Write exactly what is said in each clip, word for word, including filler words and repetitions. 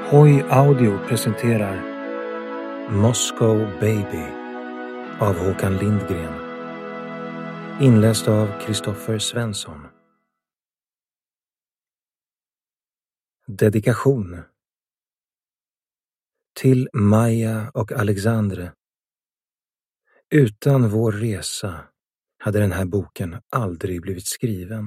Hoi Audio presenterar Moscow Baby av Håkan Lindgren. Inläst av Kristoffer Svensson. Dedikation. Till Maja och Alexandre. Utan vår resa hade den här boken aldrig blivit skriven.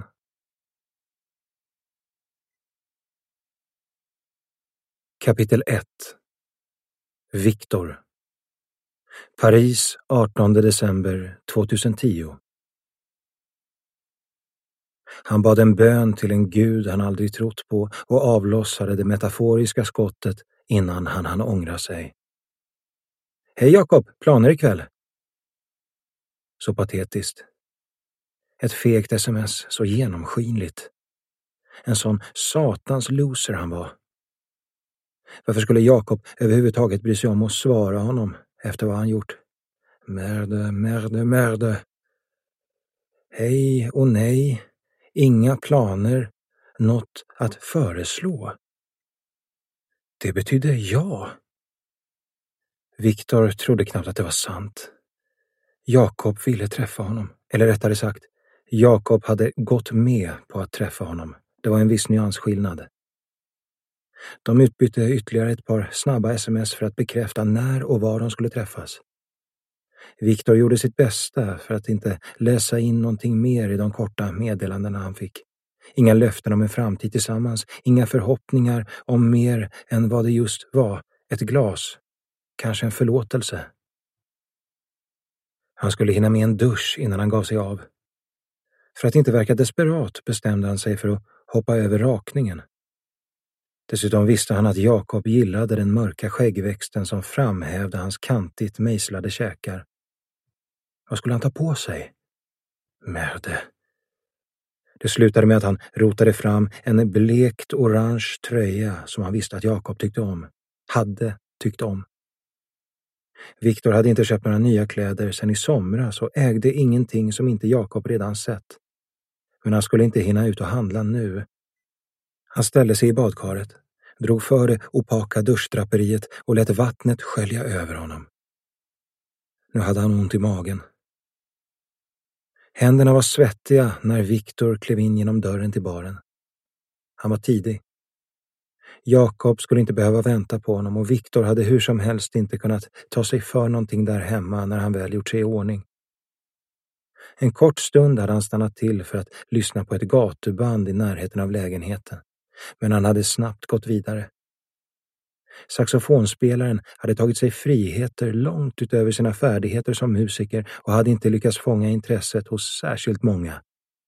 Kapitel ett. Victor. Paris, artonde december tjugohundratio. Han bad en bön till en gud han aldrig trott på och avlossade det metaforiska skottet innan han hann ångra sig. Hej Jakob, planer ikväll? Så patetiskt. Ett fegt sms, så genomskinligt. En sån satans loser han var. Varför skulle Jakob överhuvudtaget bry sig om att svara honom efter vad han gjort? Merde, merde, merde. Hej och nej. Inga planer. Något att föreslå. Det betydde ja. Victor trodde knappt att det var sant. Jakob ville träffa honom. Eller rättare sagt, Jakob hade gått med på att träffa honom. Det var en viss nyansskillnad. De utbytte ytterligare ett par snabba sms för att bekräfta när och var de skulle träffas. Victor gjorde sitt bästa för att inte läsa in någonting mer i de korta meddelandena han fick. Inga löften om en framtid tillsammans, inga förhoppningar om mer än vad det just var, ett glas, kanske en förlåtelse. Han skulle hinna med en dusch innan han gav sig av. För att inte verka desperat bestämde han sig för att hoppa över rakningen. Dessutom visste han att Jakob gillade den mörka skäggväxten som framhävde hans kantigt mejslade käkar. Vad skulle han ta på sig? Merde. Det slutade med att han rotade fram en blekt orange tröja som han visste att Jakob tyckte om. Hade tyckt om. Victor hade inte köpt några nya kläder sedan i somras och ägde ingenting som inte Jakob redan sett. Men han skulle inte hinna ut och handla nu. Han ställde sig i badkaret, drog för det opaka duschdraperiet och lät vattnet skölja över honom. Nu hade han ont i magen. Händerna var svettiga när Victor klev in genom dörren till baren. Han var tidig. Jakob skulle inte behöva vänta på honom och Victor hade hur som helst inte kunnat ta sig för någonting där hemma när han väl gjort sig i ordning. En kort stund hade han stannat till för att lyssna på ett gatuband i närheten av lägenheten, men han hade snabbt gått vidare. Saxofonspelaren hade tagit sig friheter långt utöver sina färdigheter som musiker och hade inte lyckats fånga intresset hos särskilt många.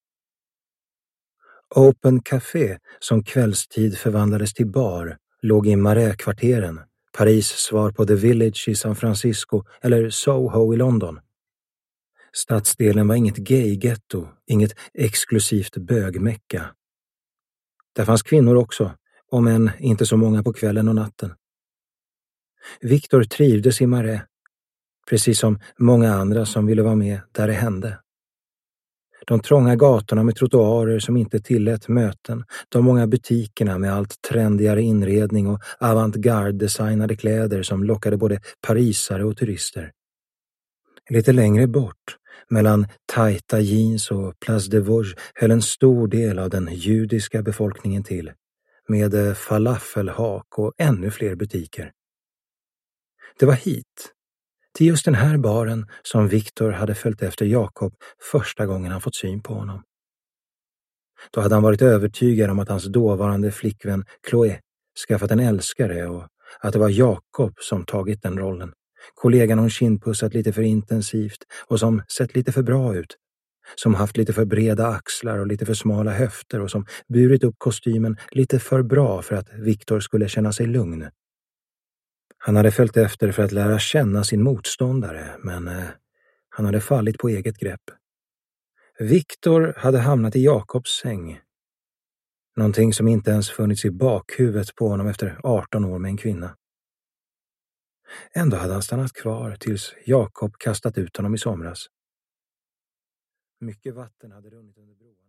Open Café, som kvällstid förvandlades till bar, låg i Marais-kvarteren, Paris svar på The Village i San Francisco eller Soho i London. Stadsdelen var inget gay-getto, inget exklusivt bögmecka. Där fanns kvinnor också, om än inte så många på kvällen och natten. Victor trivdes i Marais, precis som många andra som ville vara med där det hände. De trånga gatorna med trottoarer som inte tillät möten, de många butikerna med allt trendigare inredning och avantgarde-designade kläder som lockade både parisare och turister. Lite längre bort, mellan tajta jeans och Place de Vosges, höll en stor del av den judiska befolkningen till, med falafelhak och ännu fler butiker. Det var hit, till just den här baren, som Victor hade följt efter Jakob första gången han fått syn på honom. Då hade han varit övertygad om att hans dåvarande flickvän Chloé skaffat en älskare och att det var Jakob som tagit den rollen. Kollegan hon kindpussat lite för intensivt och som sett lite för bra ut. Som haft lite för breda axlar och lite för smala höfter och som burit upp kostymen lite för bra för att Victor skulle känna sig lugn. Han hade följt efter för att lära känna sin motståndare, men eh, han hade fallit på eget grepp. Victor hade hamnat i Jakobs säng. Någonting som inte ens funnits i bakhuvudet på honom efter arton år med en kvinna. Ändå hade han stannat kvar tills Jakob kastat ut honom i somras. Mycket vatten hade runnit under broarna.